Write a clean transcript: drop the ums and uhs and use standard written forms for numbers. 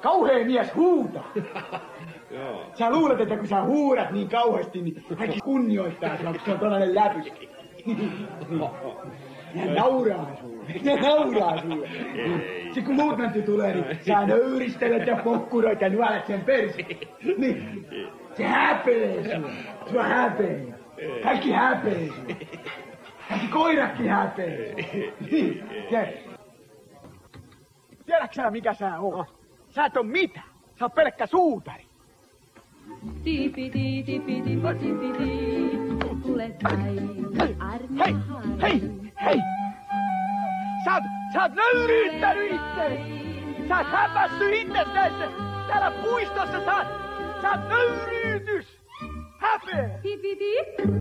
kauhea mies huutaa. Sä luulet, että kun sä huudat niin kauheasti, niin kaikki kunnioittaa sinua, kun se on tollainen läpy. Ja nauraa sulle. Sitten kun luutnantti tulee, niin sä nöyristelet ja pokkuroit ja nuolet sen persi. Niin, se häpee sua. Sua häpee. Kaikki häpee sua. Kaikki koiratkin häpee. Tiedätkö sä mikä sä oot? Sä et oo mitään. Sä oot pelkkä suutari. Tipiti, tule päin, Hei! Sä oot nöyryyttänyt itseäsi! Sä oot häpässyt itses näissä! Täällä puistossa sä oot nöyryytys! Häpeä!